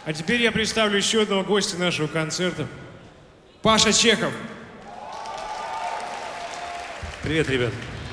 А теперь я представлю еще одного гостя нашего концерта. Паша Чехов. Привет, ребят.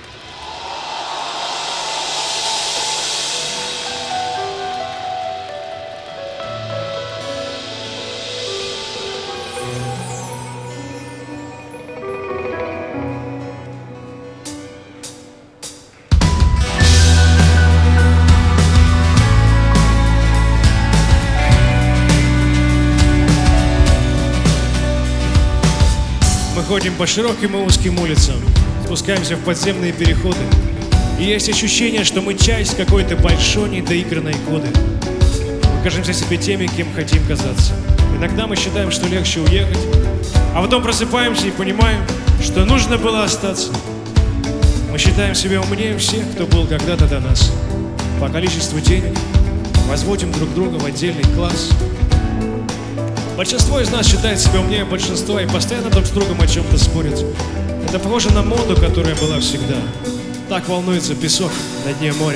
Мы ходим по широким и узким улицам, спускаемся в подземные переходы. И есть ощущение, что мы часть какой-то большой недоигранной коды. Мы кажемся себе теми, кем хотим казаться. Иногда мы считаем, что легче уехать, а потом просыпаемся и понимаем, что нужно было остаться. Мы считаем себя умнее всех, кто был когда-то до нас. По количеству денег возводим друг друга в отдельный класс. Большинство из нас считает себя умнее большинства и постоянно друг с другом о чем-то спорят. Это похоже на моду, которая была всегда. Так волнуется песок на дне моря.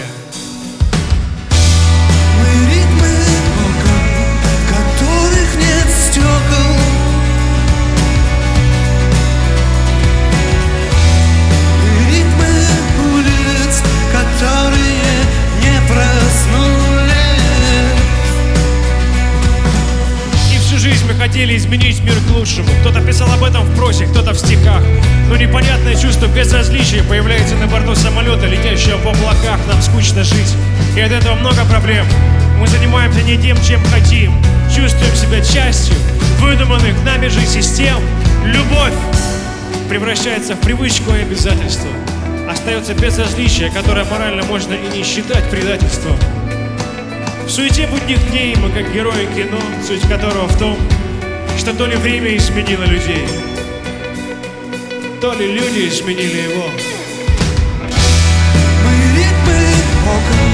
Мы ритмы окон, в которых нет стекол. Мы ритмы улиц, которые не проснулись. Всю жизнь мы хотели изменить мир к лучшему. Кто-то писал об этом в прозе, кто-то в стихах. Но непонятное чувство безразличия появляется на борту самолета, летящего в облаках. Нам скучно жить, и от этого много проблем. Мы занимаемся не тем, чем хотим. Чувствуем себя частью выдуманных нами же систем. Любовь превращается в привычку и обязательство. Остается безразличие, которое морально можно и не считать предательством. В суете будних дней мы как герои кино, суть которого в том, что то ли время изменило людей, то ли люди изменили его. Мы ритмы окон,